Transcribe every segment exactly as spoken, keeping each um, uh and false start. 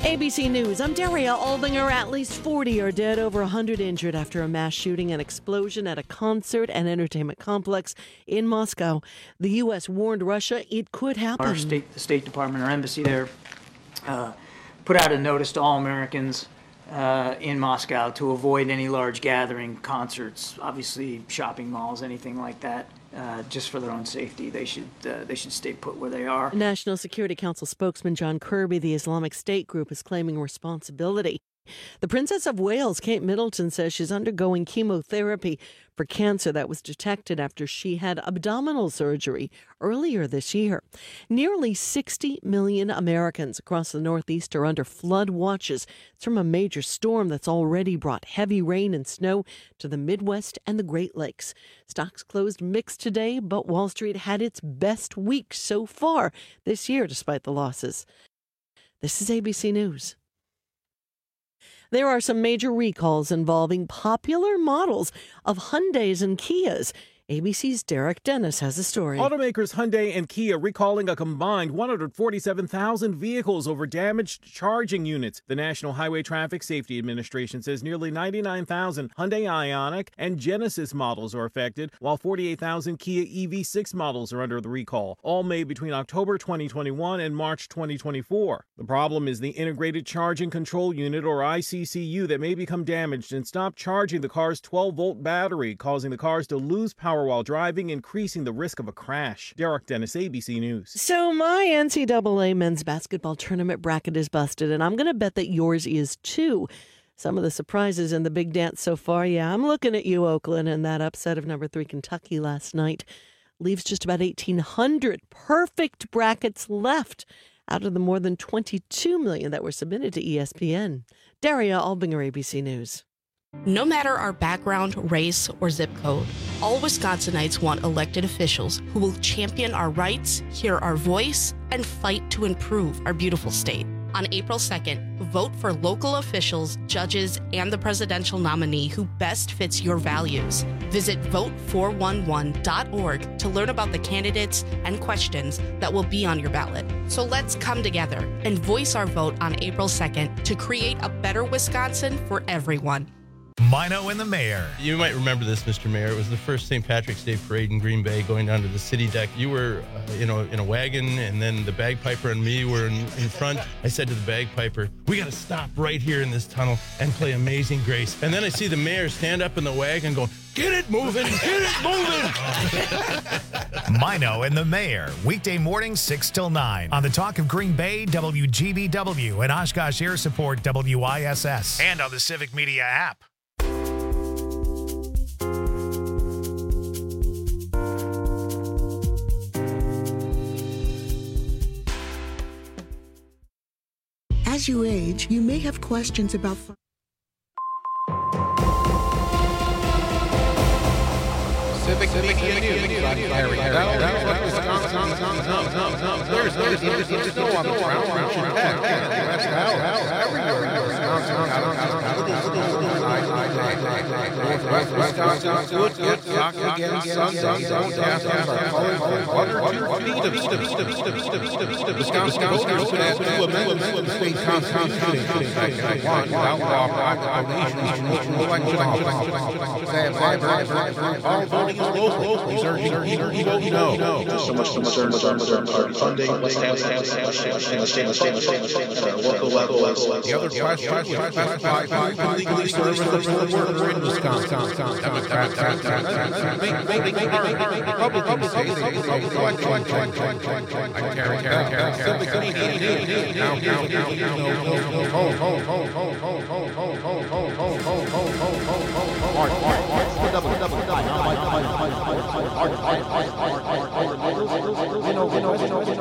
A B C News, I'm Daria Albinger. At least forty are dead, over one hundred injured after a mass shooting and explosion at a concert and entertainment complex in Moscow. The U S warned Russia it could happen. Our state, the State Department, our embassy there, uh, put out a notice to all Americans uh, in Moscow to avoid any large gathering, concerts, obviously shopping malls, anything like that. Uh, just for their own safety, they should uh, they should stay put where they are. National Security Council spokesman John Kirby, the Islamic State group, is claiming responsibility. The Princess of Wales, Kate Middleton, says she's undergoing chemotherapy for cancer that was detected after she had abdominal surgery earlier this year. Nearly sixty million Americans across the Northeast are under flood watches. It's from a major storm that's already brought heavy rain and snow to the Midwest and the Great Lakes. Stocks closed mixed today, but Wall Street had its best week so far this year despite the losses. This is A B C News. There are some major recalls involving popular models of Hyundais and Kias. A B C's Derek Dennis has a story. Automakers Hyundai and Kia recalling a combined one hundred forty-seven thousand vehicles over damaged charging units. The National Highway Traffic Safety Administration says nearly ninety-nine thousand Hyundai Ioniq and Genesis models are affected, while forty-eight thousand Kia E V six models are under the recall, all made between October twenty twenty-one and March twenty twenty-four. The problem is the Integrated Charging Control Unit, or I C C U, that may become damaged and stop charging the car's twelve-volt battery, causing the cars to lose power while driving, increasing the risk of a crash. Derek Dennis, A B C News. So my N C double A men's basketball tournament bracket is busted, and I'm going to bet that yours is too. Some of the surprises in the big dance so far, yeah, I'm looking at you, Oakland, and that upset of number three Kentucky last night leaves just about eighteen hundred perfect brackets left out of the more than twenty-two million that were submitted to E S P N. Daria Albinger, A B C News. No matter our background, race, or zip code, all Wisconsinites want elected officials who will champion our rights, hear our voice, and fight to improve our beautiful state. On April second, vote for local officials, judges, and the presidential nominee who best fits your values. Visit vote four one one dot org to learn about the candidates and questions that will be on your ballot. So let's come together and voice our vote on April second to create a better Wisconsin for everyone. Mino and the Mayor. You might remember this, Mister Mayor. It was the first Saint Patrick's Day parade in Green Bay, going down to the city deck. You were, uh, you know, in a wagon, and then the bagpiper and me were in, in front. I said to the bagpiper, "We got to stop right here in this tunnel and play Amazing Grace." And then I see the mayor stand up in the wagon, going, "Get it moving, get it moving." Mino and the Mayor, weekday mornings six till nine on the Talk of Green Bay, W G B W, and Oshkosh Air Support, W I S S, and on the Civic Media app. As you age, you may have questions about... Civic Media News. There's there's there's there's no on the ground. Everywhere in Wisconsin. Wisconsin, good, good, soccer again, Sunday, forecast are calling for one or two feet of Wisconsin voters to add two amendments to the state constitution, including Section one, to outlaw private donations to election officials. All voting is local. He's urging people to vote no. So much concern with our party funding. Let's have at our local level. The other question was specify who can legally serve as a foreign worker in Wisconsin. Democrats, making it hard. Republicans say they can vote election. I carry, carry, carry, Civic Media News. Now, now, now, now, now, ho, ho, ho, ho, ho, ho, ho, ho, ho, ho, ho, ho, ho, ho, Mark, Mark, Mark, double, double, double, you know, you know, you know, you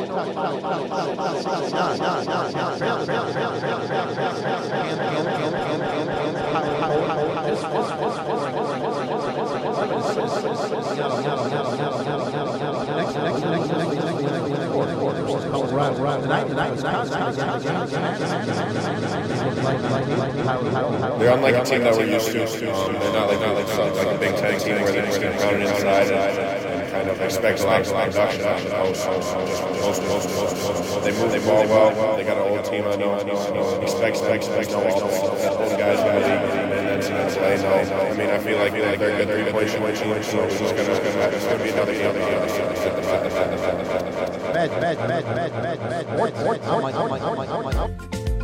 They're unlike a team that we're used to. Um, they're not like, not like, some, like a Big Ten team where they're just going to pound it inside and, and kind of expect a lot of production. Most, most, most, most, most, most, they move the ball well. They got an old team. I know, I know, I know. Expect, expect, expect all the guys in the league and then to play. No, I mean, I feel like they're good three-point shooting team, so it's just gonna, it's gonna be another game. Bad, bad, bad, bad, bad, bad. What, what, oh my, oh my, oh my, oh my, oh my.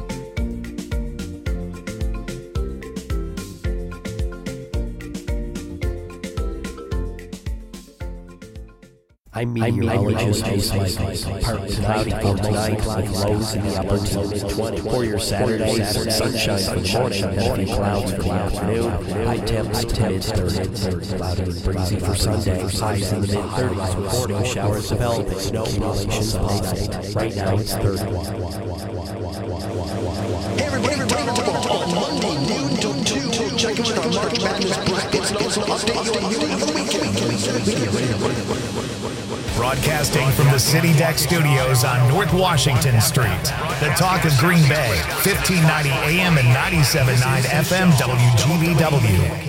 I'm meteorologist Jason Mike. Partly cloudy for tonight, with lows in the upper to mid twenties. For your Saturday, sunshine for the morning, then a few clouds for the afternoon. High temps to mid thirties, cloudy and breezy for Sunday. Highs in the mid thirties with snow showers developing. Snow accumulations Monday. Right now it's thirty-one. Hey everybody, everybody, on Monday noon to two, check in with our March Madness brackets and also update you on who the weekend. Broadcasting from the City Deck Studios on North Washington Street. The Talk of Green Bay, fifteen ninety A M and ninety-seven point nine F M W G B W.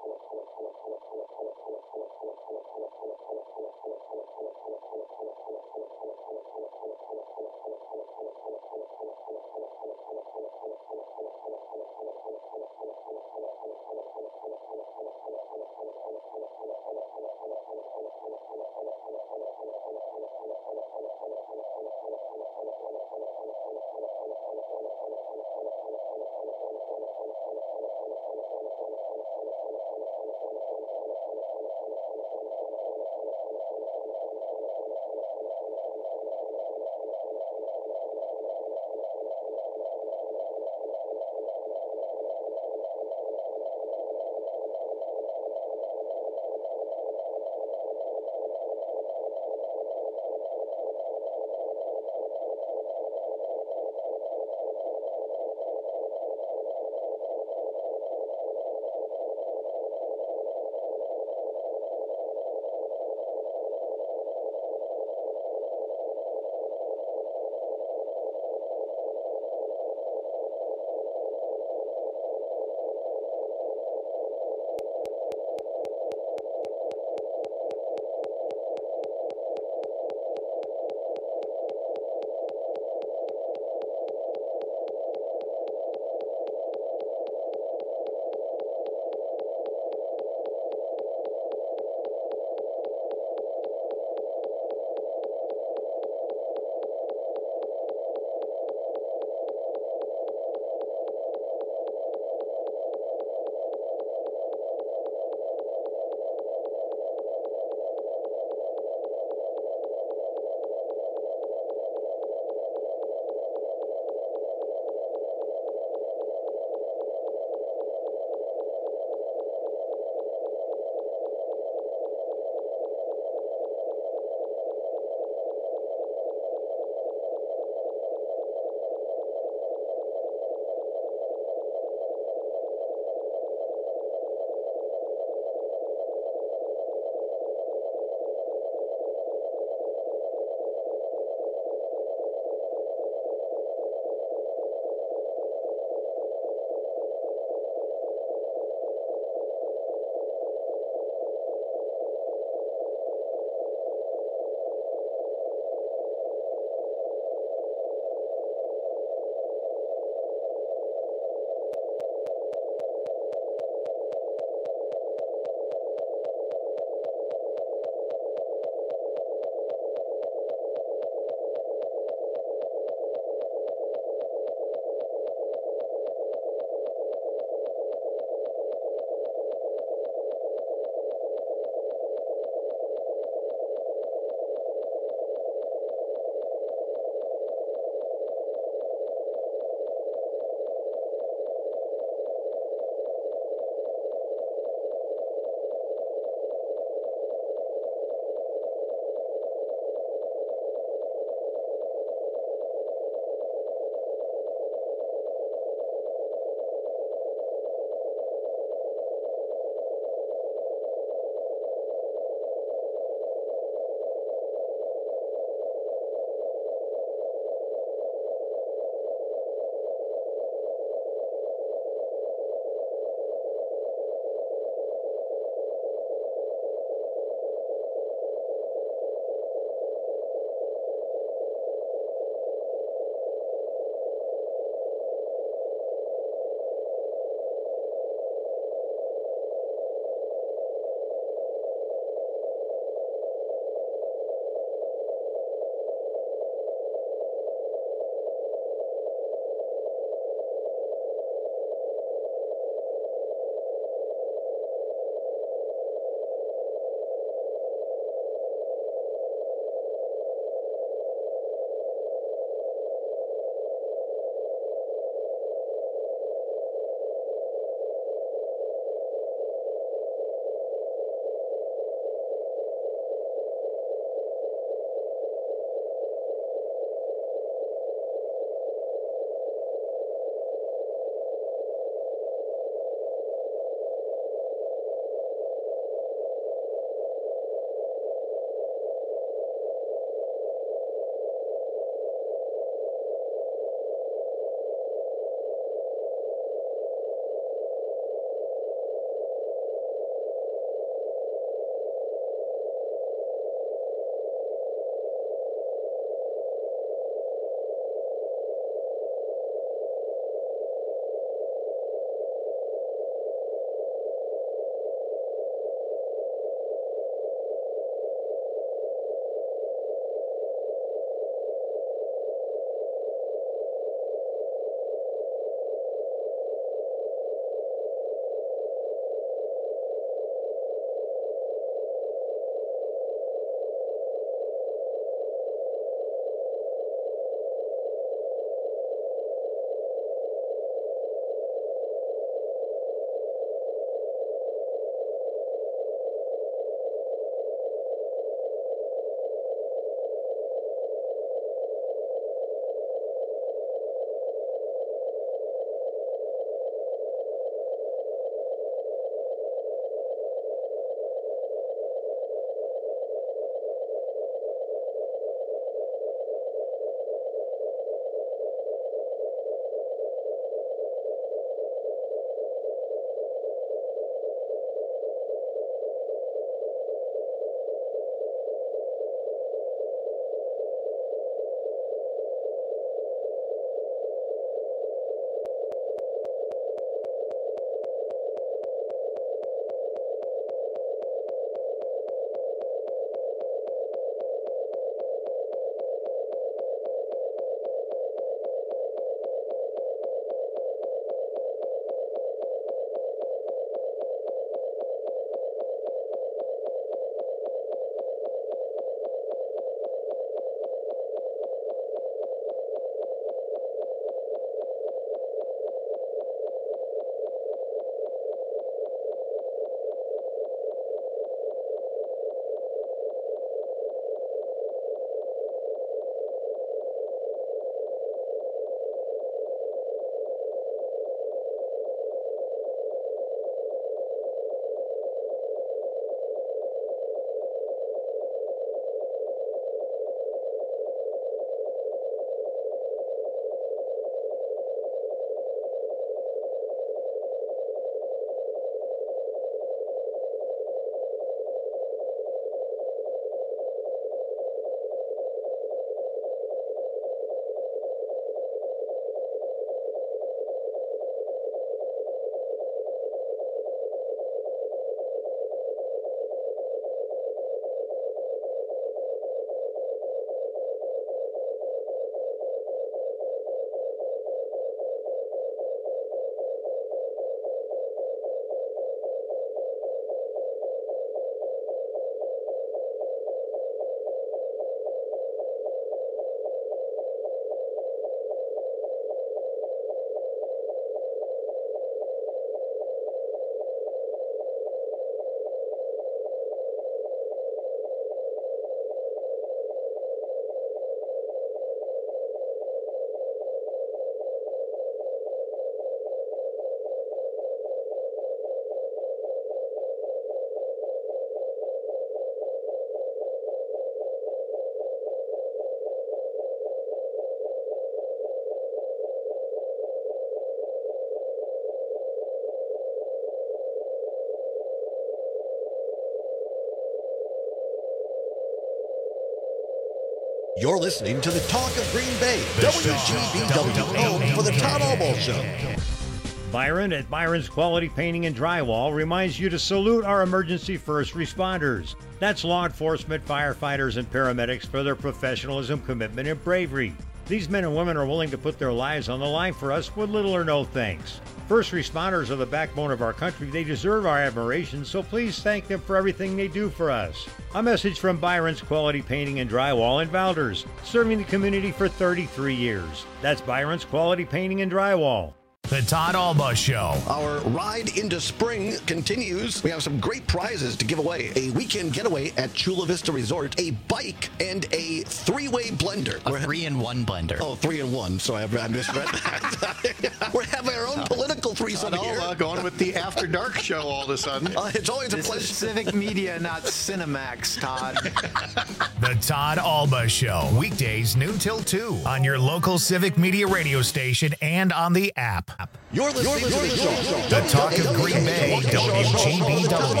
You're listening to the Talk of Green Bay, W G B W, home for the Todd Albaugh Show. Byron at Byron's Quality Painting and Drywall reminds you to salute our emergency first responders. That's law enforcement, firefighters, and paramedics for their professionalism, commitment, and bravery. These men and women are willing to put their lives on the line for us with little or no thanks. First responders are the backbone of our country. They deserve our admiration, so please thank them for everything they do for us. A message from Byron's Quality Painting and Drywall in Valders, serving the community for thirty-three years. That's Byron's Quality Painting and Drywall. The Todd Albaugh Show. Our ride into spring continues. We have some great prizes to give away. A weekend getaway at Chula Vista Resort, a bike, and a three-way blender. A three-in-one blender. Oh, three-in-one. Sorry, I misread that. We're having our own political threesome Todd here. Albaugh going with the After Dark show all of a sudden. Uh, it's always this a pleasure. Is Civic Media, not Cinemax, Todd. The Todd Albaugh Show. Weekdays noon till two on your local Civic Media radio station and on the app. You're listening, You're listening to the, the Talk of Green Bay, W G B W.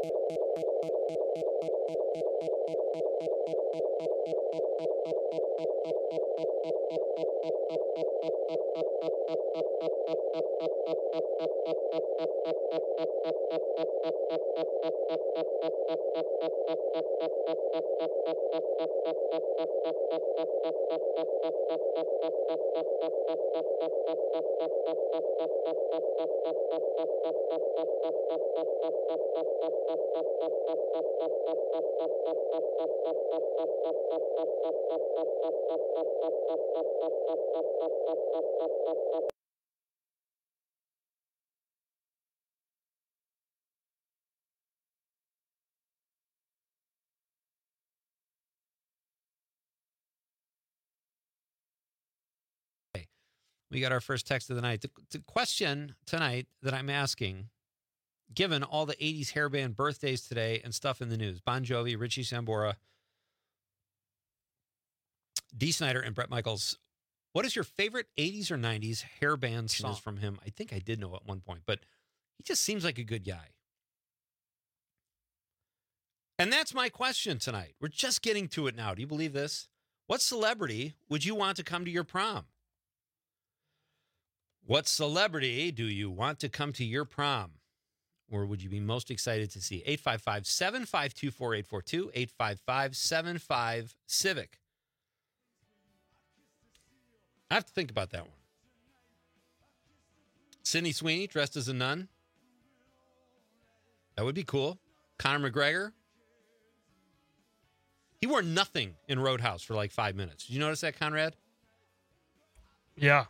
We got our first text of the night. The, the question tonight that I'm asking, given all the eighties hairband birthdays today and stuff in the news, Bon Jovi, Richie Sambora, Dee Snider, and Bret Michaels, what is your favorite eighties or nineties hairband song from him? I think I did know at one point, but he just seems like a good guy. And that's my question tonight. We're just getting to it now. Do you believe this? What celebrity would you want to come to your prom? What celebrity do you want to come to your prom? Or would you be most excited to see? eight five five, seven five two, four eight four two, eight five five, seven five, CIVIC. I have to think about that one. Sydney Sweeney dressed as a nun. That would be cool. Conor McGregor. He wore nothing in Roadhouse for like five minutes. Did you notice that, Conrad? Yeah.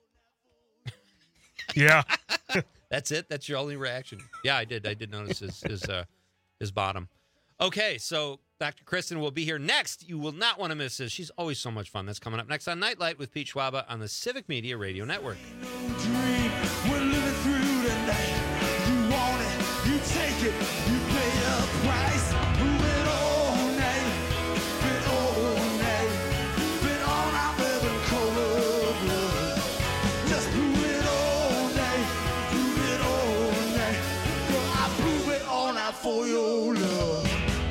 Yeah. That's it? That's your only reaction? Yeah, I did. I did notice his his, uh, his bottom. Okay, so Doctor Kristen will be here next. You will not want to miss this. She's always so much fun. That's coming up next on Nightlight with Pete Schwaba on the Civic Media Radio Network. We're living through the night. You want it, you take it, you pay a price. Move it all night, been all night, been all night living cold blood. Just move it all night, move it all night. Girl, I prove it all night for your love.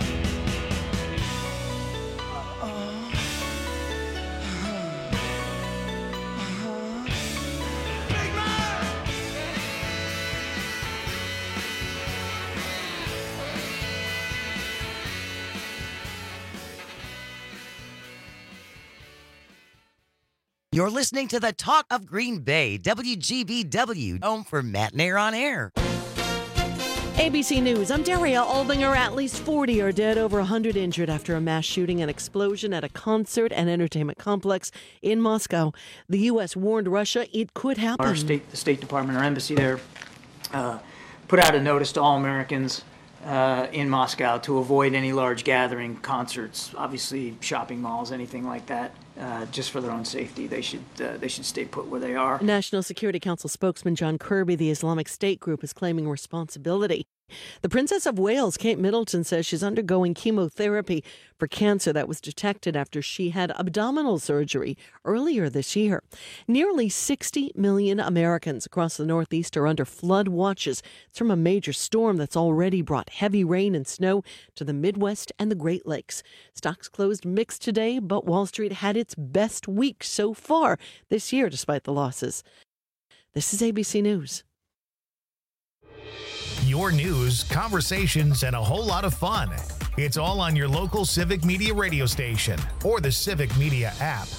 You're listening to the Talk of Green Bay, W G B W, home for Matt Nair on Air. A B C News, I'm Daria Albinger. At least forty are dead, over one hundred injured after a mass shooting and explosion at a concert and entertainment complex in Moscow. The U S warned Russia it could happen. Our state, the State Department, our embassy there, uh, put out a notice to all Americans uh, in Moscow to avoid any large gathering, concerts, obviously shopping malls, anything like that. Uh, just for their own safety, they should uh, they should stay put where they are. National Security Council spokesman John Kirby, the Islamic State group, is claiming responsibility. The Princess of Wales, Kate Middleton, says she's undergoing chemotherapy for cancer that was detected after she had abdominal surgery earlier this year. Nearly sixty million Americans across the Northeast are under flood watches. It's from a major storm that's already brought heavy rain and snow to the Midwest and the Great Lakes. Stocks closed mixed today, but Wall Street had its best week so far this year despite the losses. This is A B C News. Your news, conversations, and a whole lot of fun. It's all on your local Civic Media radio station or the Civic Media app.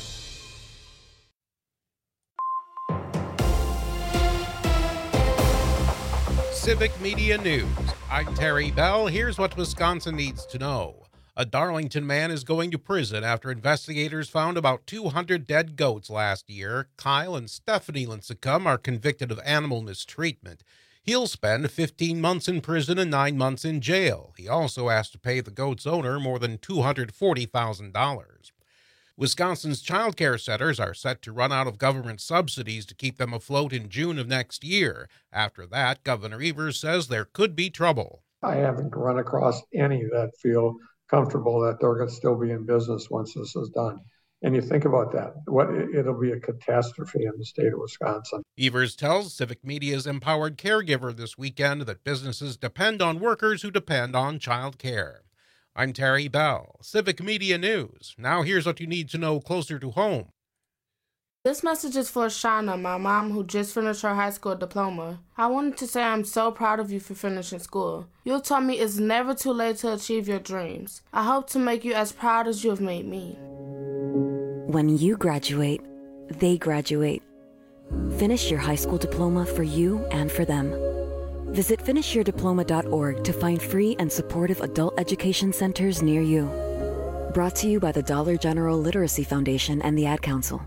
Civic Media News. I'm Terry Bell. Here's what Wisconsin needs to know. A Darlington man is going to prison after investigators found about two hundred dead goats last year. Kyle and Stephanie Lincecum are convicted of animal mistreatment. He'll spend fifteen months in prison and nine months in jail. He also has to pay the goat's owner more than two hundred forty thousand dollars. Wisconsin's child care centers are set to run out of government subsidies to keep them afloat in June of next year. After that, Governor Evers says there could be trouble. I haven't run across any that feel comfortable that they're going to still be in business once this is done. And you think about that, what it'll be a catastrophe in the state of Wisconsin. Evers tells Civic Media's Empowered Caregiver this weekend that businesses depend on workers who depend on child care. I'm Terry Bell, Civic Media News. Now here's what you need to know closer to home. This message is for Shauna, my mom, who just finished her high school diploma. I wanted to say I'm so proud of you for finishing school. You taught me it's never too late to achieve your dreams. I hope to make you as proud as you have made me. When you graduate, they graduate. Finish your high school diploma for you and for them. Visit finish your diploma dot org to find free and supportive adult education centers near you. Brought to you by the Dollar General Literacy Foundation and the Ad Council.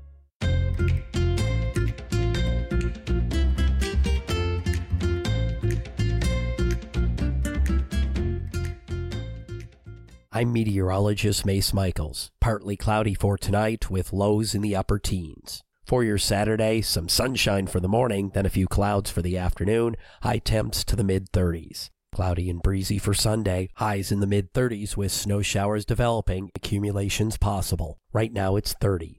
I'm meteorologist Mace Michaels. Partly cloudy for tonight with lows in the upper teens. For your Saturday, some sunshine for the morning, then a few clouds for the afternoon, high temps to the mid-thirties. Cloudy and breezy for Sunday, highs in the mid-thirties with snow showers developing, accumulations possible. Right now it's thirty.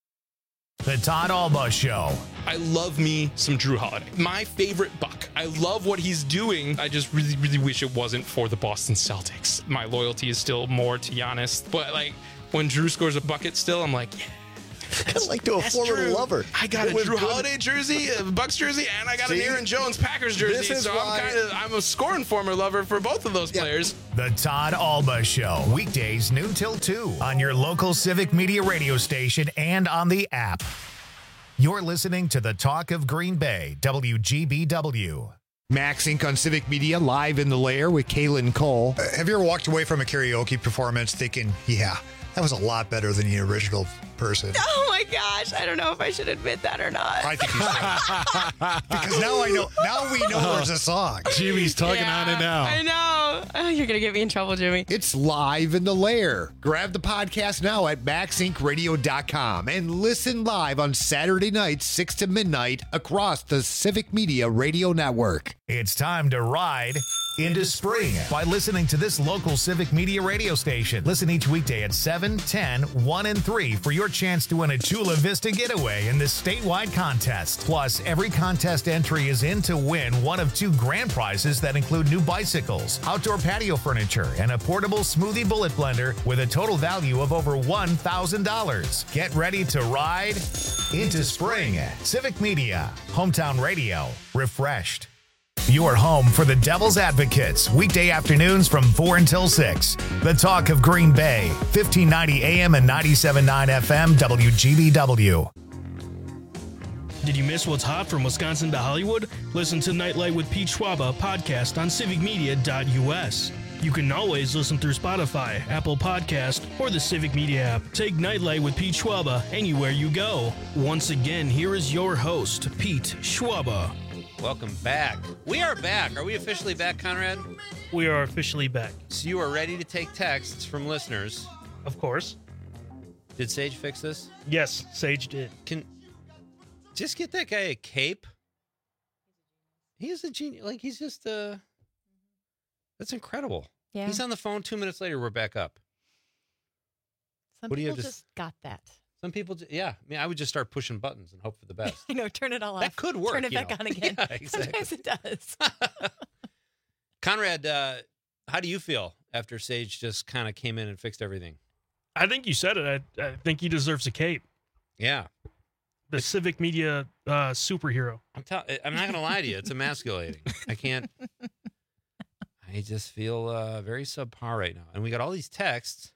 The Todd Alba Show. I love me some Drew Holiday. My favorite Buck. I love what he's doing. I just really, really wish it wasn't for the Boston Celtics. My loyalty is still more to Giannis. But, like, when Drew scores a bucket still, I'm like, yeah. Kind of like to a former Drew. lover. I got It a was Drew good. Holiday jersey, a Bucks jersey, and I got See? an Aaron Jones Packers jersey. This is So why- I'm kind of I'm a scoring former lover for both of those players. The Todd Alba Show. Weekdays noon till two on your local Civic Media radio station and on the app. You're listening to the Talk of Green Bay, W G B W. Max Incorporated on Civic Media, live in the lair with Kaylin Cole. Uh, have you ever walked away from a karaoke performance thinking, yeah, that was a lot better than the original person? Oh my gosh, I don't know if I should admit that or not. I think you should. Because now I know, now we know there's a song. Jimmy's tugging Yeah, on it now. I know. Oh, you're going to get me in trouble, Jimmy. It's live in the lair. Grab the podcast now at max inc radio dot com and listen live on Saturday nights, six to midnight, across the Civic Media Radio Network. It's time to ride into spring by listening to this local Civic Media radio station. Listen each weekday at seven, ten, one, and three for your chance to win a Chula Vista getaway in this statewide contest. Plus, every contest entry is in to win one of two grand prizes that include new bicycles, outdoor patio furniture, and a portable smoothie bullet blender with a total value of over one thousand dollars. Get ready to ride into spring. Civic Media, hometown radio, refreshed. Your home for the Devil's Advocates, weekday afternoons from four until six. The Talk of Green Bay, fifteen ninety A M and ninety-seven point nine F M, W G B W. Did you miss what's hot from Wisconsin to Hollywood? Listen to Nightlight with Pete Schwaba podcast on civic media dot U S. You can always listen through Spotify, Apple Podcast, or the Civic Media app. Take Nightlight with Pete Schwaba anywhere you go. Once again, here is your host, Pete Schwaba. Welcome back. We are back. Are we officially back, Conrad? We are officially back. So you are ready to take texts from listeners. Of course. Did Sage fix this? Yes, Sage did. Can just get that guy a cape. He is a genius. Like, he's just uh that's incredible. Yeah. He's on the phone. Two minutes later, we're back up. Some What do you people have to just got that. Some people, ju- yeah. I mean, I would just start pushing buttons and hope for the best. I know, turn it all off. That could work. Turn it you back know. on again. Yeah, exactly. Sometimes it does. Conrad, uh, how do you feel after Sage just kind of came in and fixed everything? I think you said it. I, I think he deserves a cape. Yeah. The Civic Media uh, superhero. I'm tell- I'm not going to lie to you. It's emasculating. I can't. I just feel uh, very subpar right now. And we got all these texts.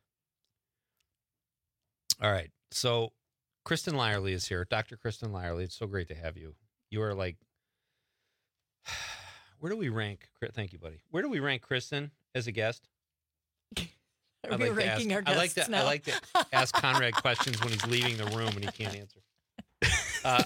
All right. So Kristen Lyerly is here. Doctor Kristen Lyerly. It's so great to have you. You are like, where do we rank? Thank you, buddy. Where do we rank Kristen as a guest? Are we ranking our I like guests to, now? I like to ask Conrad questions when he's leaving the room and he can't answer. Uh,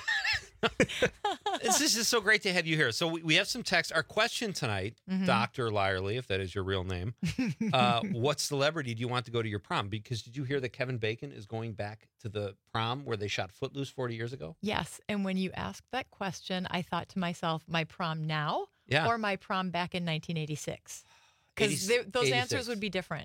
this is just so great to have you here. So we, we have some text. Our question tonight, Mhm. Doctor Lyerly, if that is your real name, uh, what celebrity do you want to go to your prom? Because did you hear that Kevin Bacon is going back to the prom where they shot Footloose forty years ago? Yes, and when you asked that question, I thought to myself, my prom now Yeah. or my prom back in nineteen eighty-six? Because those eighty-six. answers would be different.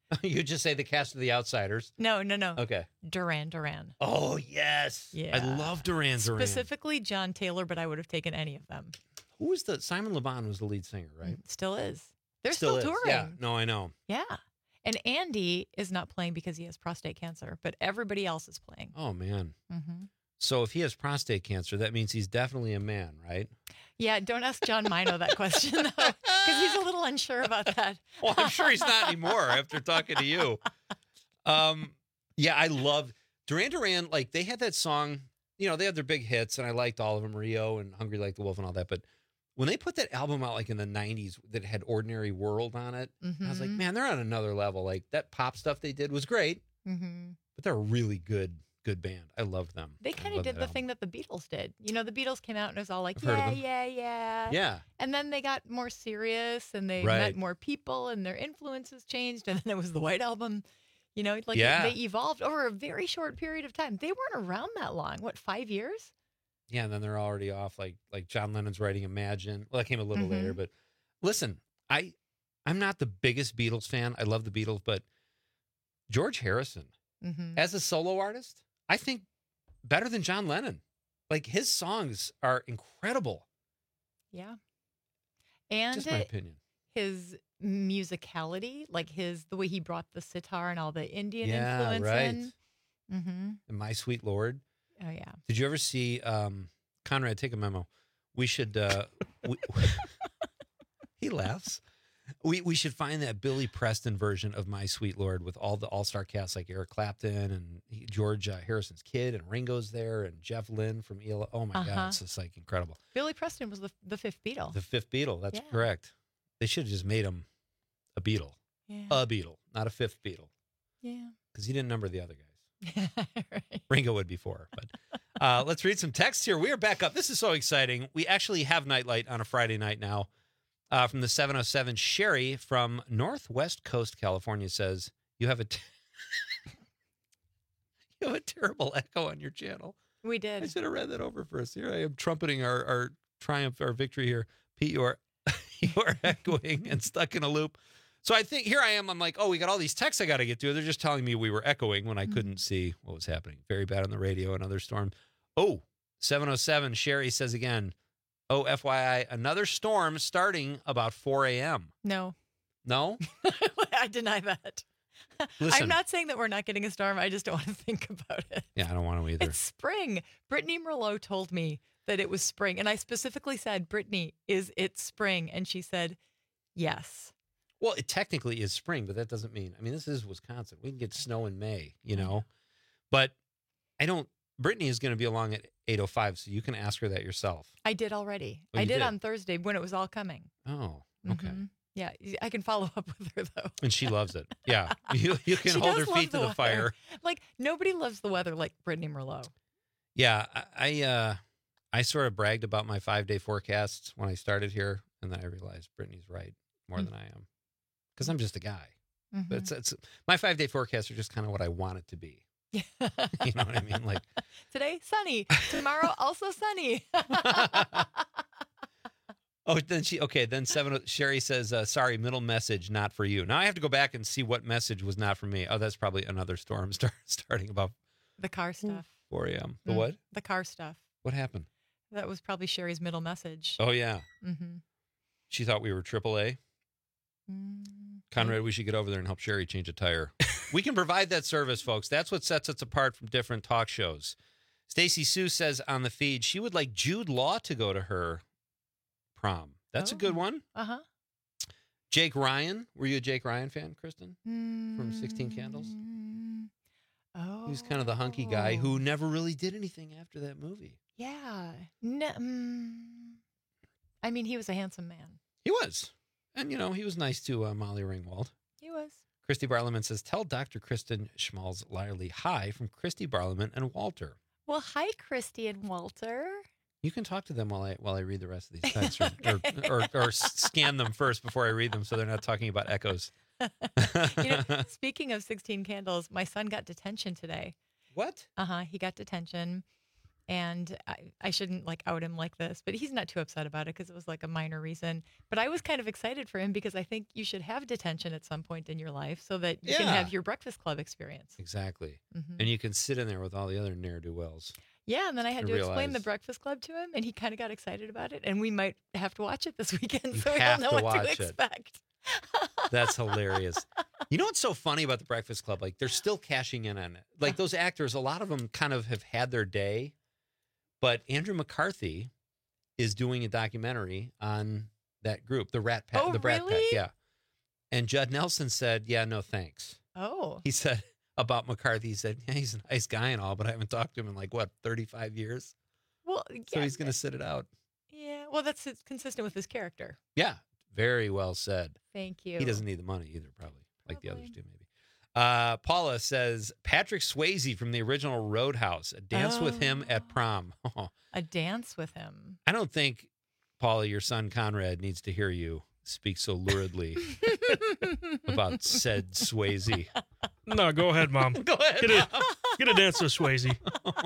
You just say the cast of The Outsiders. No, no, no. Okay. Duran Duran. Oh, yes. Yeah. I love Duran Duran. Specifically John Taylor, but I would have taken any of them. Who was the Simon Le Bon was the lead singer, right? Still is. They're still, is. touring. Yeah. No, I know. Yeah. And Andy is not playing because he has prostate cancer, but everybody else is playing. Oh, man. Mm-hmm. So if he has prostate cancer, that means he's definitely a man, right? Yeah, don't ask John Mino that question, though, because he's a little unsure about that. Well, I'm sure he's not anymore after talking to you. Um, yeah, I love Duran Duran. Like, they had that song, you know, they had their big hits, and I liked all of them, Rio and Hungry Like the Wolf and all that. But when they put that album out, like, in the nineties that had Ordinary World on it, I was like, Mhm. man, they're on another level. Like, that pop stuff they did was great, Mm-hmm. but they're a really good, good band. I loved them. They I kind of love did that the album. thing that the Beatles did. You know, the Beatles came out and it was all like, I've heard of yeah, them. yeah, yeah. Yeah. And then they got more serious and they Right. met more people and their influences changed. And then it was the White Album. You know, like Yeah. they evolved over a very short period of time. They weren't around that long. What, five years? Yeah, and then they're already off. Like like John Lennon's writing Imagine. Well, that came a little Mhm. later, but listen, I I'm not the biggest Beatles fan. I love the Beatles, but George Harrison Mm-hmm. as a solo artist, I think better than John Lennon. Like his songs are incredible. Yeah. And Just my it- opinion. his musicality, like his the way he brought the sitar and all the Indian Yeah, influence right. in. Mm-hmm. And My Sweet Lord. Oh yeah. Did you ever see um, Conrad? Take a memo. We should. Uh, we, he laughs. We we should find that Billy Preston version of My Sweet Lord with all the all star cast like Eric Clapton and he, George uh, Harrison's kid and Ringo's there and Jeff Lynne from E L O. Oh my Uh-huh. God, it's just like incredible. Billy Preston was the the fifth Beatle. The fifth Beatle. That's Yeah. correct. They should have just made him a Beatle, Yeah. a Beatle, not a fifth Beatle, Yeah. because he didn't number the other guys. Right. Ringo would be four. But uh, let's read some texts here. We are back up. This is so exciting. We actually have Nightlight on a Friday night now. Uh, from the seven oh seven, Sherry from Northwest Coast, California says, you have a t- you have a terrible echo on your channel. We did. I should have read that over for us. Here I am trumpeting our, our triumph, our victory here. Pete, you are, you are echoing and stuck in a loop. So I think here I am. I'm like, oh, we got all these texts I got to get to. They're just telling me we were echoing when I couldn't see what was happening. Very bad on the radio, another storm. Oh, seven oh seven, Sherry says again, oh, F Y I, another storm starting about four a.m. No. No? I deny that. Listen. I'm not saying that we're not getting a storm. I just don't want to think about it. Yeah, I don't want to either. It's spring. Brittany Merlot told me that it was spring. And I specifically said, Brittany, is it spring? And she said, yes. Well, it technically is spring, but that doesn't mean, I mean, this is Wisconsin. We can get snow in May, you know? But I don't, Brittany is going to be along at eight oh five, so you can ask her that yourself. I did already. Oh, I you did, did? on Thursday when it was all coming. Oh, okay. Mhm. Yeah, I can follow up with her, though. And she loves it. Yeah. You, you can She hold her does love feet to the weather. fire. Like, nobody loves the weather like Brittany Merlot. Yeah. I, I, uh, I sort of bragged about my five day forecasts when I started here, and then I realized Brittany's right more Mm. than I am because I'm just a guy. Mhm. But it's, it's my five day forecasts are just kind of what I want it to be. You know what I mean? Like, Today, sunny. Tomorrow, also sunny. oh, then she, okay, then seven, Sherry says, uh, sorry, middle message, not for you. Now I have to go back and see what message was not for me. Oh, that's probably another storm start, starting about The car stuff. four a.m. The Mm, what? The car stuff. What happened? That was probably Sherry's middle message. Oh, yeah. Mm-hmm. She thought we were triple A. Conrad, we should get over there and help Sherry change a tire. We can provide that service, folks. That's what sets us apart from different talk shows. Stacy Sue says on the feed she would like Jude Law to go to her prom. That's a good one. Uh-huh. Jake Ryan. Were you a Jake Ryan fan, Kristen? From sixteen Candles? Oh. He's kind of the hunky guy who never really did anything after that movie. Yeah. No, mm, I mean, he was a handsome man. He was. And, you know, he was nice to uh, Molly Ringwald. He was. Christy Barliman says, tell Doctor Kristen Schmalz Lyerly hi from Christy Barliman and Walter. Well, hi, Christy and Walter. You can talk to them while I while I read the rest of these texts, or, or, or, or scan them first before I read them, so they're not talking about echoes. You know, speaking of sixteen Candles, my son got detention today. What? Uh huh. He got detention, And I, I shouldn't like out him like this, but he's not too upset about it because it was like a minor reason. But I was kind of excited for him because I think you should have detention at some point in your life so that you can Yeah. have your Breakfast Club experience. Exactly. Mhm. And you can sit in there with all the other ne'er-do-wells. Yeah, and then I had I to explain the realize- Breakfast Club to him, and he kind of got excited about it. And we might have to watch it this weekend, You so he'll have know to what watch to it. expect. That's hilarious. You know what's so funny about the Breakfast Club? Like, they're still cashing in on it. Like, those actors, a lot of them kind of have had their day. But Andrew McCarthy is doing a documentary on that group, the Rat Pack, Oh, the Brat Pack, really? yeah. And Judd Nelson said, "Yeah, no thanks." Oh, He said about McCarthy, he said, "Yeah, he's a nice guy and all, but I haven't talked to him in like what thirty-five years, well, so yeah, he's going to sit it out." yeah. Well, that's it's consistent with his character. Yeah, very well said. Thank you. He doesn't need the money either, probably, like the others do, maybe. Uh, Paula says Patrick Swayze from the original Roadhouse, a dance with him at prom. A dance with him. I don't think, Paula, your son Conrad needs to hear you speak so luridly about said Swayze. No, go ahead, Mom. Go ahead, Get a, Mom. get a dance with Swayze.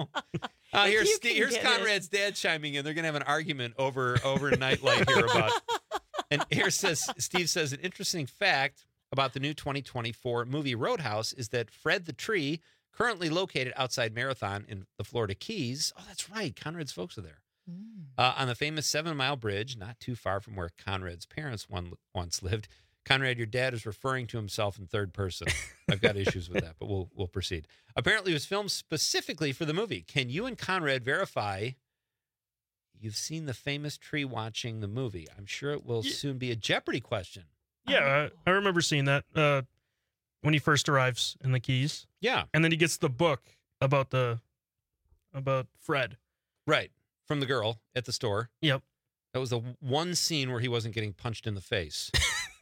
Uh, here's you Steve, can here's get Conrad's dad chiming in. They're going to have an argument over over Nightlight here about. And here says Steve says an interesting fact about the new twenty twenty-four movie Roadhouse is that Fred the Tree, currently located outside Marathon in the Florida Keys. Oh, that's right. Conrad's folks are there. Uh, on the famous Seven Mile Bridge, not too far from where Conrad's parents one, once lived. Conrad, your dad is referring to himself in third person. I've got issues with that, but we'll we'll proceed. Apparently, it was filmed specifically for the movie. Can you and Conrad verify you've seen the famous tree watching the movie? I'm sure it will soon be a Jeopardy question. Yeah, I, I remember seeing that uh, when he first arrives in the Keys. Yeah. And then he gets the book about the about Fred. Right. From the girl at the store. Yep. That was the one scene where he wasn't getting punched in the face.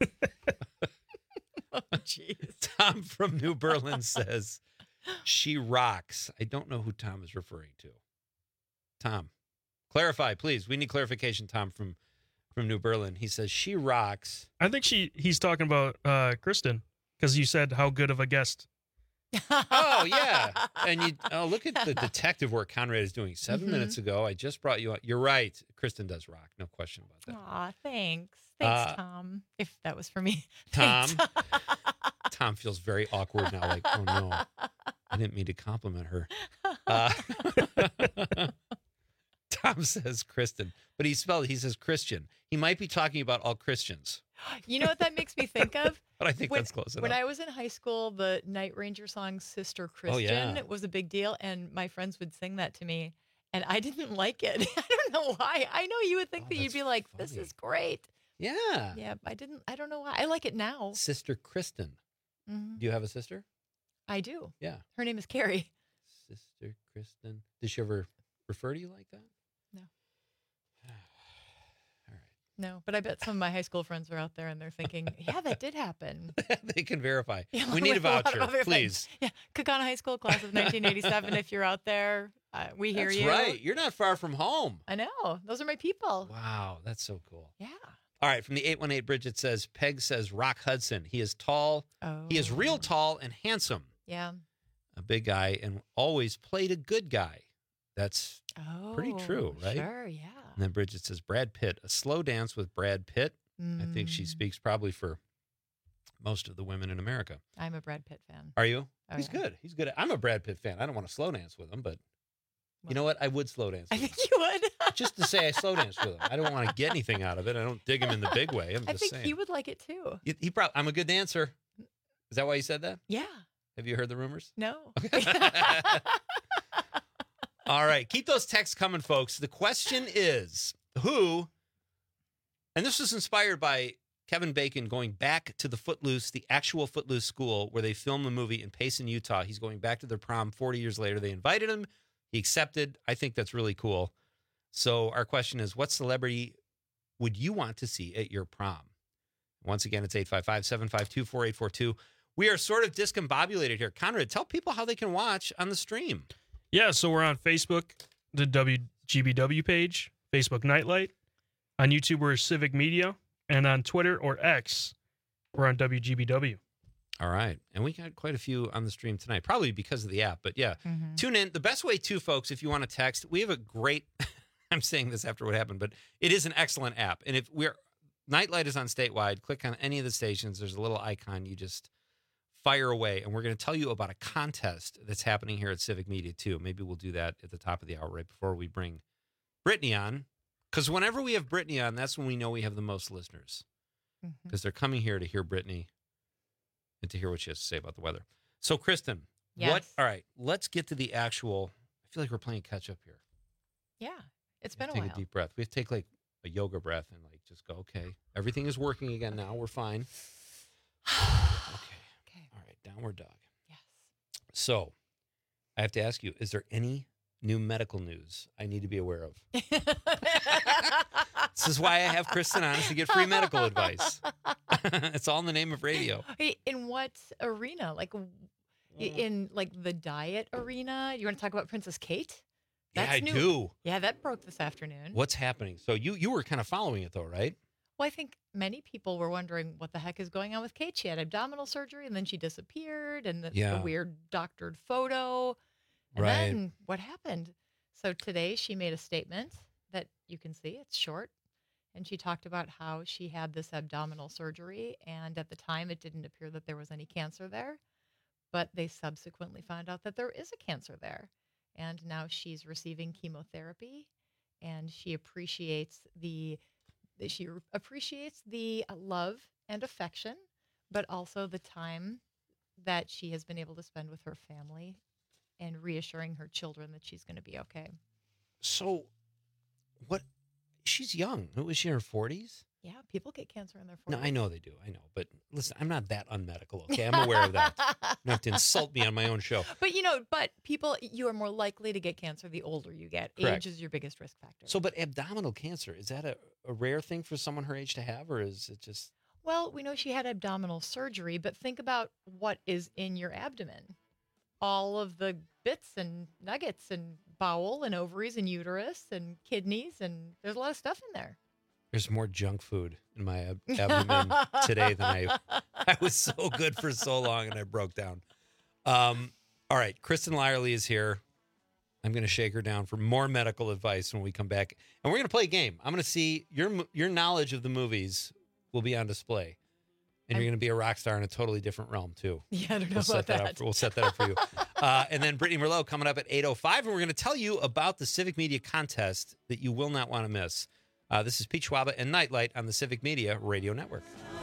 Oh, jeez. Tom from New Berlin says, she rocks. I don't know who Tom is referring to. Tom, clarify, please. We need clarification, Tom, from, from New Berlin. He says, she rocks. I think she he's talking about uh, Kristen because you said how good of a guest. Oh, yeah. And you oh, look at the detective work Conrad is doing. Seven Mhm. minutes ago, I just brought you on. You're right. Kristen does rock. No question about that. Aw, thanks. Thanks, Uh, Tom. If that was for me. Tom. Thanks. Tom feels very awkward now. Like, oh, no. I didn't mean to compliment her. Uh, Tom says Kristen, but he spelled, he says Christian. He might be talking about all Christians, You know what that makes me think of? but I think when, that's close enough. when I was in high school, the Night Ranger song Sister Christian Oh, yeah. was a big deal, and my friends would sing that to me, and I didn't like it. I don't know why. I know you would think Oh, that you'd be like, this is great. Yeah. Yeah, I didn't. I don't know why. I like it now. Sister Kristen. Mhm. Do you have a sister? I do. Yeah. Her name is Carrie. Sister Kristen. Did she ever refer to you like that? No. No, but I bet some of my high school friends are out there and they're thinking, yeah, that did happen. They can verify. Yeah, We need a with lot of voucher, other please. things. Yeah, Kakana High School class of nineteen eighty-seven. If you're out there, uh, we hear That's you. right. You're not far from home. I know. Those are my people. Wow, that's so cool. Yeah. All right, from the eight one eight, Bridget says, Peg says Rock Hudson. He is tall. He is real tall and handsome. Yeah. A big guy and always played a good guy. That's Oh, pretty true, right? Sure, yeah. And then Bridget says, Brad Pitt, a slow dance with Brad Pitt. I think she Mm. speaks probably for most of the women in America. I'm a Brad Pitt fan. Are you? Oh, He's yeah. good. He's good. I'm a Brad Pitt fan. I don't want to slow dance with him, but you know what? I would slow dance I with him. think you would. Just to say I slow dance with him. I don't want to get anything out of it. I don't dig him in the big way. I'm I just think saying. he would like it too. He, he probably, I'm a good dancer. Is that why you said that? Yeah. Have you heard the rumors? No. All right. Keep those texts coming, folks. The question is who, and this was inspired by Kevin Bacon going back to the Footloose, the actual Footloose school where they filmed the movie in Payson, Utah. He's going back to their prom forty years later. They invited him. He accepted. I think that's really cool. So our question is, what celebrity would you want to see at your prom? Once again, it's eight five five, seven five two, four eight four two. We are sort of discombobulated here. Conrad, tell people how they can watch on the stream. Yeah, so we're on Facebook, the W G B W page, Facebook Nightlight. On YouTube, we're Civic Media. And on Twitter or X, we're on W G B W. All right. And we got quite a few on the stream tonight, probably because of the app. But yeah, Mhm. tune in. The best way, too, folks, if you want to text, we have a great, I'm saying this after what happened, but it is an excellent app. And if we're, Nightlight is on statewide, click on any of the stations. There's a little icon. You just fire away. And we're going to tell you about a contest that's happening here at Civic Media, too. Maybe we'll do that at the top of the hour right before we bring Brittany on. Because whenever we have Brittany on, that's when we know we have the most listeners. Because they're coming here to hear Brittany and to hear what she has to say about the weather. So, Kristen, Yes. what? All right, let's get to the actual. I feel like we're playing catch up here. Yeah, it's been a Take while. a deep breath. We have to take like a yoga breath and like just go, okay, everything is working again now. We're fine. okay. All right, downward dog. Yes. So, I have to ask you, is there any new medical news I need to be aware of? This is why I have Kristen on, is to get free medical advice. It's all in the name of radio. Hey, in what arena? Like w- in like the diet arena? You want to talk about Princess Kate? Yeah, I new. do. Yeah, that broke this afternoon. What's happening? So you you were kind of following it though, right? Well, I think many people were wondering what the heck is going on with Kate. She had abdominal surgery and then she disappeared, and the, Yeah. the weird doctored photo. And Right. then what happened? So today she made a statement that you can see. It's short. And she talked about how she had this abdominal surgery. And at the time, it didn't appear that there was any cancer there. But they subsequently found out that there is a cancer there. And now she's receiving chemotherapy. And she appreciates the she appreciates the love and affection, but also the time that she has been able to spend with her family and reassuring her children that she's going to be okay. So, what? She's young. Was she in her forties? Yeah, people get cancer in their No, forties. I know they do. I know. But listen, I'm not that unmedical, okay? I'm aware of that. You don't have to insult me on my own show. But you know, but people, you are more likely to get cancer the older you get. Correct. Age is your biggest risk factor. So, but abdominal cancer, is that a, a rare thing for someone her age to have, or is it just. Well, we know she had abdominal surgery, but think about what is in your abdomen. All of the bits and nuggets and bowel and ovaries and uterus and kidneys, and there's a lot of stuff in there. There's more junk food in my ab- abdomen today than I. I was so good for so long, and I broke down. Um, all right, Kristen Lyerly is here. I'm going to shake her down for more medical advice when we come back, and we're going to play a game. I'm going to see your mo- your knowledge of the movies will be on display, and you're going to be a rock star in a totally different realm too. Yeah, I don't know we'll set about that. that. Up for, we'll set that up for you. Uh, and then Brittany Merlot coming up at eight oh five, and we're going to tell you about the Civic Media contest that you will not want to miss. Uh, this is Pete Schwaba and Nightlight on the Civic Media Radio Network.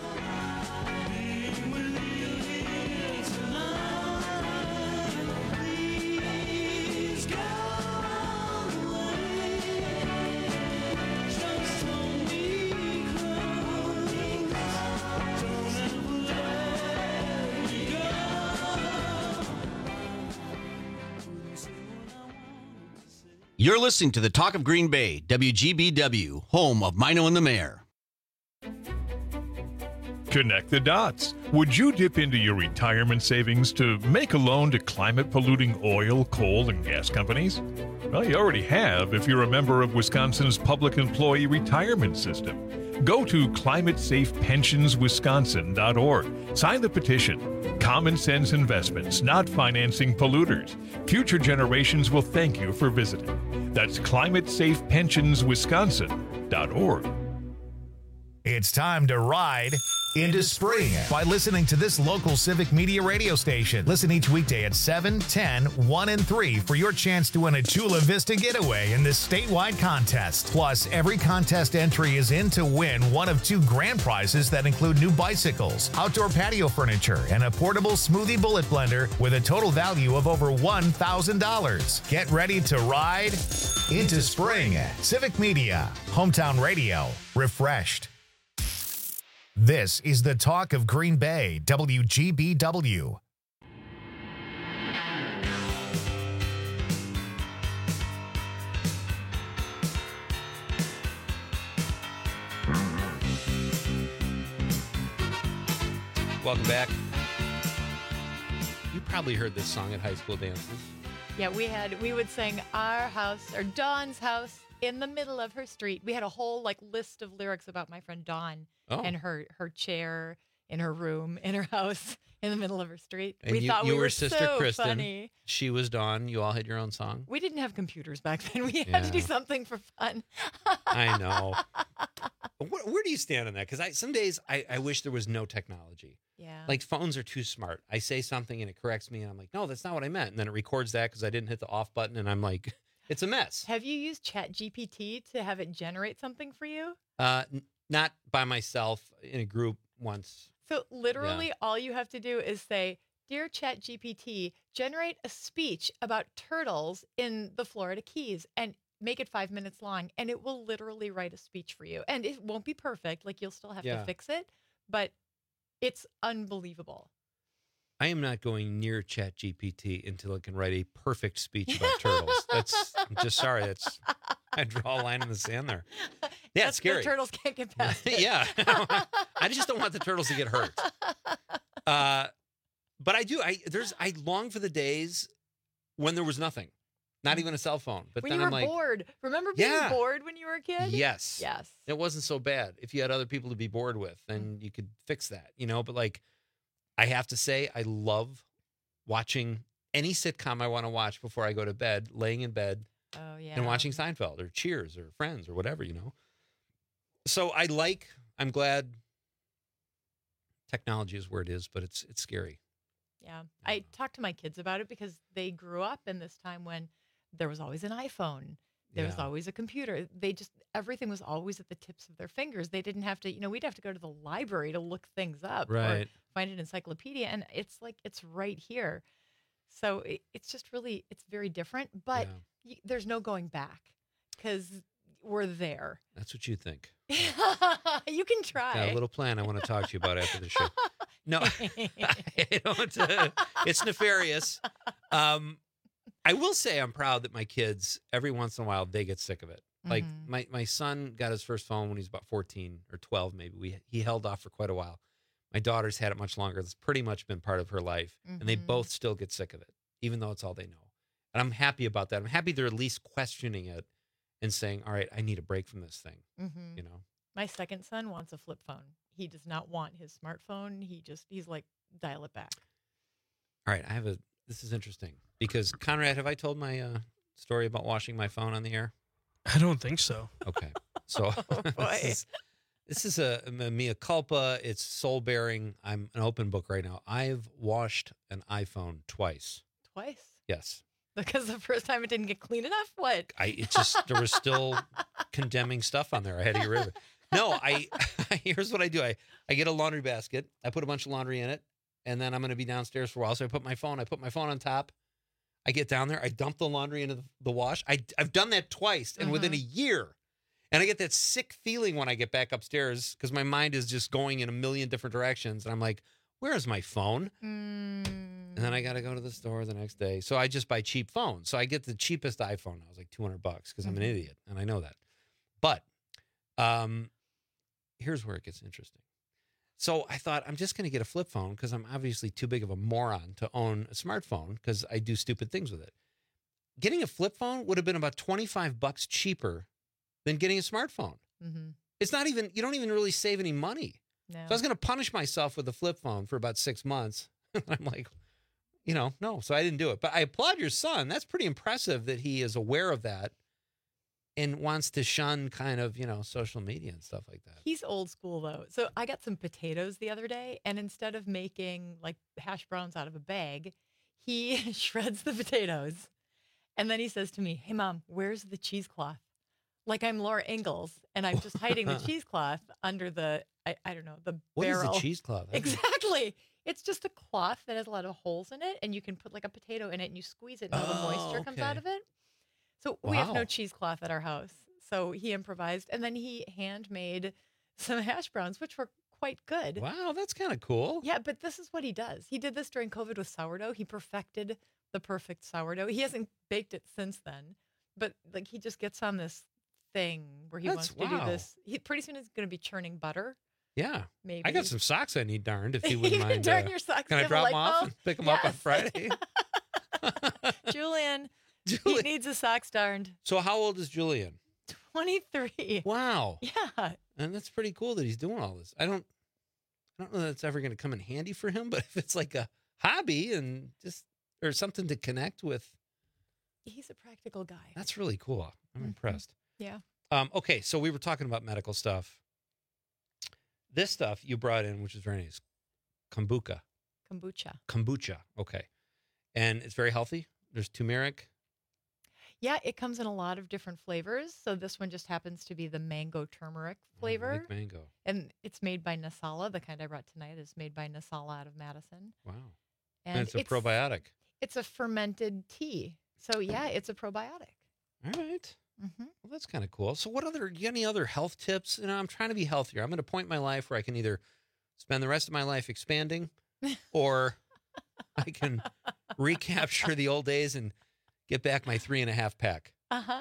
You're listening to the Talk of Green Bay, W G B W, home of Mino and the Mayor. Connect the dots. Would you dip into your retirement savings to make a loan to climate-polluting oil, coal, and gas companies? Well, you already have if you're a member of Wisconsin's Public Employee Retirement System. Go to climate safe pensions wisconsin dot org. Sign the petition. Common sense investments, not financing polluters. Future generations will thank you for visiting. That's climate safe pensions wisconsin dot org. It's time to ride into spring by listening to this local Civic Media radio station. Listen each weekday at seven, ten, one, and three for your chance to win a Chula Vista getaway in this statewide contest. Plus, every contest entry is in to win one of two grand prizes that include new bicycles, outdoor patio furniture, and a portable smoothie bullet blender with a total value of over one thousand dollars. Get ready to ride into spring. Civic Media, hometown radio, refreshed. This is the Talk of Green Bay, W G B W. Welcome back. You probably heard this song at high school dances. Yeah, we had we would sing our house or Dawn's house in the middle of her street. We had a whole like list of lyrics about my friend Dawn Oh. and her her chair in her room, in her house, in the middle of her street. And we you, thought you we were were Sister so Kristen. funny. She was Dawn. You all had your own song. We didn't have computers back then. We had Yeah. to do something for fun. I know. Where, where do you stand on that? Because I some days I, I wish there was no technology. Yeah. Like phones are too smart. I say something and it corrects me, and I'm like, no, that's not what I meant. And then it records that because I didn't hit the off button, and I'm like, it's a mess. Have you used Chat G P T to have it generate something for you? Uh, n- not by myself, in a group once. So literally all you have to do is say, Dear Chat G P T, generate a speech about turtles in the Florida Keys and make it five minutes long. And it will literally write a speech for you. And it won't be perfect. Like you'll still have Yeah. to fix it, but it's unbelievable. I am not going near Chat G P T until it can write a perfect speech about turtles. That's I'm just sorry. That's I draw a line in the sand there. Yeah, That's- it's scary. The turtles can't get past it. Yeah. I just don't want the turtles to get hurt. Uh, but I do. I there's I long for the days when there was nothing, not even a cell phone. But when then you were I'm like, bored. Remember being Yeah. bored when you were a kid? yes, Yes. it wasn't so bad. If you had other people to be bored with, then you could fix that, you know. But like, I have to say, I love watching any sitcom I want to watch before I go to bed, laying in bed. Oh, yeah. And watching Seinfeld or Cheers or Friends or whatever, you know. So I like, I'm glad technology is where it is, but it's it's scary. Yeah. I talked to my kids about it because they grew up in this time when there was always an iPhone. There was Yeah. always a computer. They just, everything was always at the tips of their fingers. They didn't have to, you know, we'd have to go to the library to look things up or Right. find an encyclopedia. And it's like, it's right here. So it, it's just really, it's very different, but y- there's no going back because we're there. That's what you think. You can try. Got a little plan I want to talk to you about after the show. No, I don't. Uh, it's nefarious. Um, I will say I'm proud that my kids, every once in a while, they get sick of it. Like Mhm. my, my son got his first phone when he was about fourteen or twelve, maybe. We He held off for quite a while. My daughter's had it much longer. It's pretty much been part of her life. And they Mhm. both still get sick of it, even though it's all they know. And I'm happy about that. I'm happy they're at least questioning it and saying, all right, I need a break from this thing, Mhm. you know? My second son wants a flip phone. He does not want his smartphone. He just, he's like, dial it back. All right, I have a, this is interesting because Conrad, have I told my uh, story about washing my phone on the air? I don't think so. Okay. So Oh, boy. this is, this is a, a mea culpa. It's soul bearing. I'm an open book right now. I've washed an iPhone twice. Twice. Yes. Because the first time it didn't get clean enough? What? I, it just, there was still condemning stuff on there. I had to get rid of it. No, I, here's what I do. I, I get a laundry basket. I put a bunch of laundry in it. And then I'm going to be downstairs for a while. So I put my phone, I put my phone on top. I get down there. I dump the laundry into the, the wash. I, I've done that twice and within a year. And I get that sick feeling when I get back upstairs because my mind is just going in a million different directions. And I'm like, where is my phone? Mm. And then I got to go to the store the next day. So I just buy cheap phones. So I get the cheapest iPhone. I was like two hundred bucks because I'm an Mhm. idiot. And I know that. But um, here's where it gets interesting. So I thought I'm just going to get a flip phone because I'm obviously too big of a moron to own a smartphone because I do stupid things with it. Getting a flip phone would have been about twenty-five bucks cheaper than getting a smartphone. Mm-hmm. It's not even, you don't even really save any money. No. So I was going to punish myself with a flip phone for about six months. I'm like, you know, no. So I didn't do it. But I applaud your son. That's pretty impressive that he is aware of that and wants to shun kind of, you know, social media and stuff like that. He's old school though. So I got some potatoes the other day, and instead of making like hash browns out of a bag, he shreds the potatoes. And then he says to me, "Hey mom, where's the cheesecloth?" Like I'm Laura Ingalls and I'm just hiding the cheesecloth under the, I, I don't know, the What is barrel. a cheesecloth? I don't- Exactly. It's just a cloth that has a lot of holes in it, and you can put like a potato in it and you squeeze it and all the Oh, moisture comes out okay. of it. So we have no Wow. cheesecloth at our house. So he improvised, and then he handmade some hash browns, which were quite good. Wow, that's kind of cool. Yeah, but this is what he does. He did this during COVID with sourdough. He perfected the perfect sourdough. He hasn't baked it since then, but like he just gets on this thing where he That's- wants to wow. do this. He pretty soon is going to be churning butter. Yeah. Maybe. I got some socks I need darned if you You wouldn't can mind. darn uh, your socks. Can I You have a drop them light off bulb? and pick them up on Yes. Friday? Julian, he Julian. needs his socks darned. So how old is Julian? twenty-three. Wow. Yeah. And that's pretty cool that he's doing all this. I don't, I don't know that it's ever going to come in handy for him, but if it's like a hobby and just or something to connect with, he's a practical guy. That's really cool. I'm Mhm. impressed. Yeah. Um, okay, so we were talking about medical stuff. This stuff you brought in, which is very nice, kombucha. Kombucha. Kombucha. Okay, and it's very healthy. There's turmeric. Yeah, it comes in a lot of different flavors. So this one just happens to be the mango turmeric flavor. I like mango. And it's made by Nasala. The kind I brought tonight is made by Nasala out of Madison. Wow. And, And, it's a probiotic. It's a fermented tea. So yeah, it's a probiotic. All right. Mm-hmm. Well, that's kind of cool. So, what other? You got any other health tips? You know, I'm trying to be healthier. I'm at a point in my life where I can either spend the rest of my life expanding, or I can recapture the old days and get back my three and a half pack. Uh huh.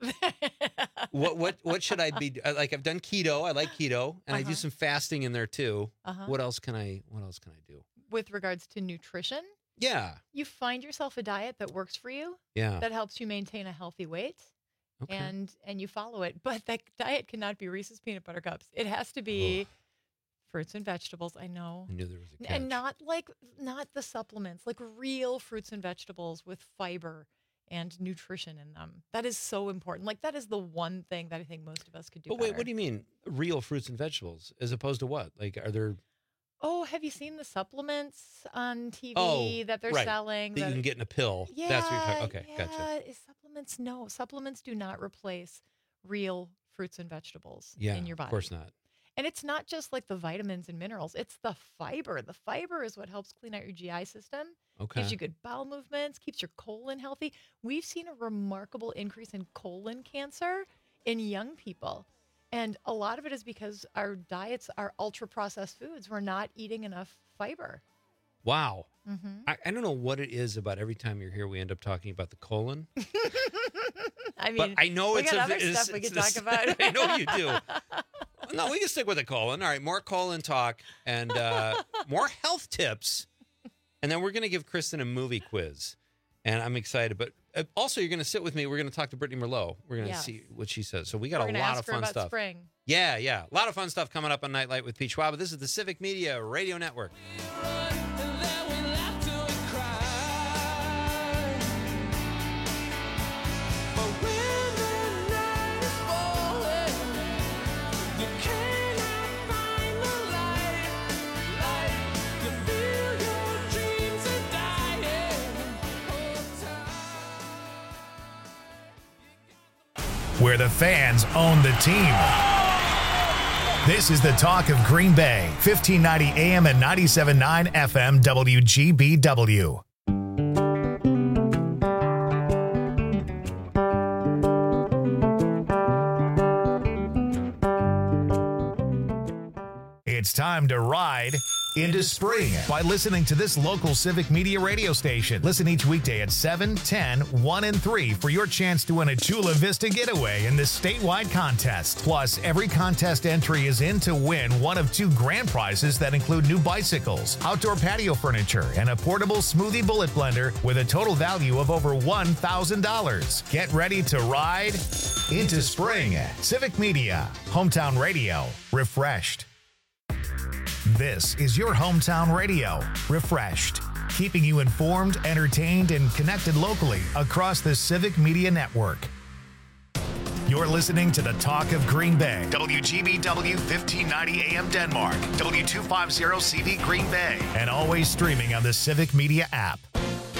What what what should I be? Like, I've done keto. I like keto, and I do Uh-huh. some fasting in there too. Uh-huh. What else can I? What else can I do? With regards to nutrition, Yeah. you find yourself a diet that works for you. Yeah. That helps you maintain a healthy weight. Okay. And and you follow it. But that diet cannot be Reese's peanut butter cups. It has to be fruits and vegetables. I know. I knew there was a catch. And not like not the supplements, like real fruits and vegetables with fiber and nutrition in them. That is so important. Like that is the one thing that I think most of us could do. But wait, better. what do you mean real fruits and vegetables as opposed to what? Like, are there? Oh, have you seen the supplements on T V Oh, that they're right. selling? That you can get in a pill. Yeah, That's what you're talking. Okay, yeah. gotcha. Is supplements? No, supplements do not replace real fruits and vegetables Yeah, in your body. of course not. And it's not just like the vitamins and minerals, it's the fiber. The fiber is what helps clean out your G I system. Okay. Gives you good bowel movements, keeps your colon healthy. We've seen a remarkable increase in colon cancer in young people. And a lot of it is because our diets are ultra processed foods. We're not eating enough fiber. Wow. Mhm. I, I don't know what it is about every time you're here, we end up talking about the colon. I mean, but I know we it's got a, other it's- stuff we it's could this- talk about. I know you do. No, we can stick with the colon. All right, more colon talk and uh, more health tips. And then we're going to give Kristen a movie quiz. And I'm excited. But uh, also, you're going to sit with me. We're going to talk to Brittany Merlot. We're going to Yes. see what she says. So we got We're a gonna lot ask of her fun about stuff. spring. Yeah, yeah. A lot of fun stuff coming up on Nightlight with Pete Schwab. This is the Civic Media Radio Network. Where the fans own the team. This is the talk of Green Bay, fifteen ninety A M and ninety-seven point nine F M W G B W. It's time to ride into spring by listening to this local Civic Media radio station. Listen each weekday at seven, ten, one, and three for your chance to win a Chula Vista getaway in this statewide contest. Plus, every contest entry is in to win one of two grand prizes that include new bicycles, outdoor patio furniture, and a portable smoothie bullet blender with a total value of over one thousand dollars. Get ready to ride into spring. Civic Media, hometown radio, refreshed. This is your hometown radio, refreshed, keeping you informed, entertained, and connected locally across the Civic Media Network. You're listening to the Talk of Green Bay, W G B W fifteen ninety A M Denmark, W two fifty C V Green Bay, and always streaming on the Civic Media app.